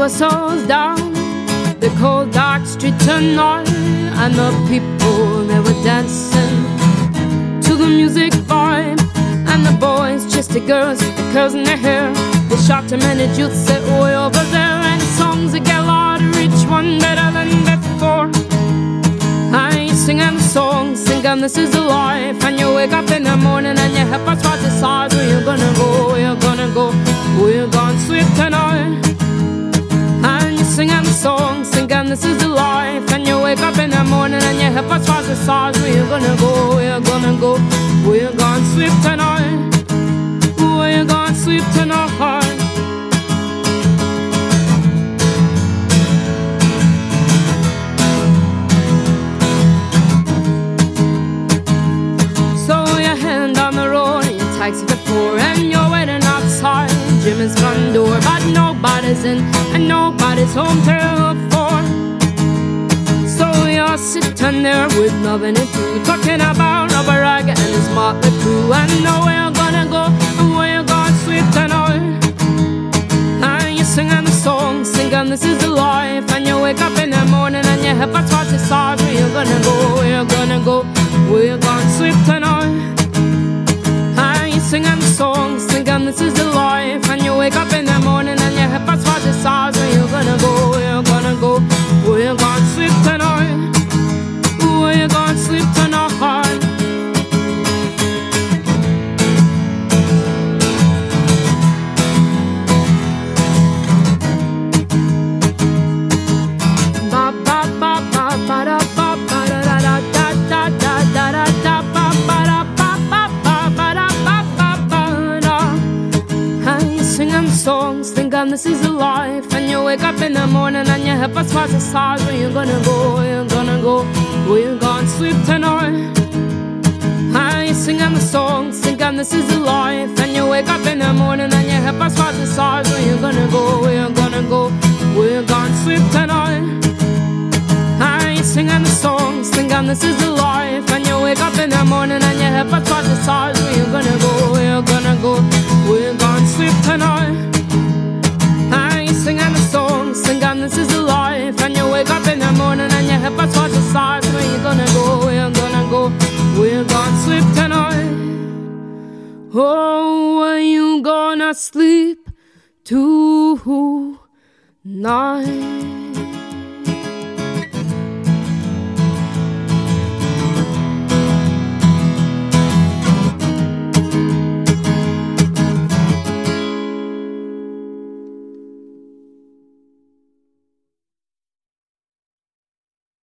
was souls down the cold dark street tonight, and the people, they were dancing to the music vibe. And the boys chased the girls with the curls in their hair. They shot them and the youth said way over there. And the songs that get louder, each one better than before. And you sing and the song, sing and this is the life. And you wake up in the morning and your head starts to decide where you're gonna go, where you're gonna go, where you're gonna sleep tonight. And you sing and the song, sing and this is the life. And you wake up in the morning and your head starts to decide where you're gonna go, where you're gonna go, where you're gonna sleep tonight, where you're gonna sleep tonight. Taxi for 4 and you're waiting outside Jimmy's front door, but nobody's in and nobody's home till 4. So you're sitting there with nothing to do, talking about Robert Rag and his motley crew, and know where you're gonna go and where you're gonna sleep tonight. And you're singing the song, singing this is the life. And you wake up in the morning and your head starts to decide where you're gonna go, where you're gonna go, where you're gonna sleep tonight. Singing the song, singing this is the life. And you wake up in the morning and your head starts to decide where you're gonna go, where you're gonna go, where you're gonna sleep tonight, where you're gonna sleep tonight. Ba ba ba ba ba da ba ba da da da da da da da da ba ba da ba ba ba ba da ba ba ba da. And you singing songs, thinking this is the life. And you wake up in the morning and your head starts to decide where you're gonna go, where you're gonna go, where you're gonna sleep tonight. And you singing the songs, thinking this is the life. And you wake up in the morning and your head starts to decide where you're gonna go, where you're gonna go, where you're gonna sleep tonight. And you singing the songs, thinking this is the life. And you wake up in the morning and your head starts to decide where you're gonna go, where you're gonna go, where you're gonna sleep tonight. And you singing the songs, singing this is the life. And you wake up in the morning and your head starts to decide where you're gonna go, where you're gonna go, where you're gonna sleep tonight. Oh, where you gonna sleep tonight?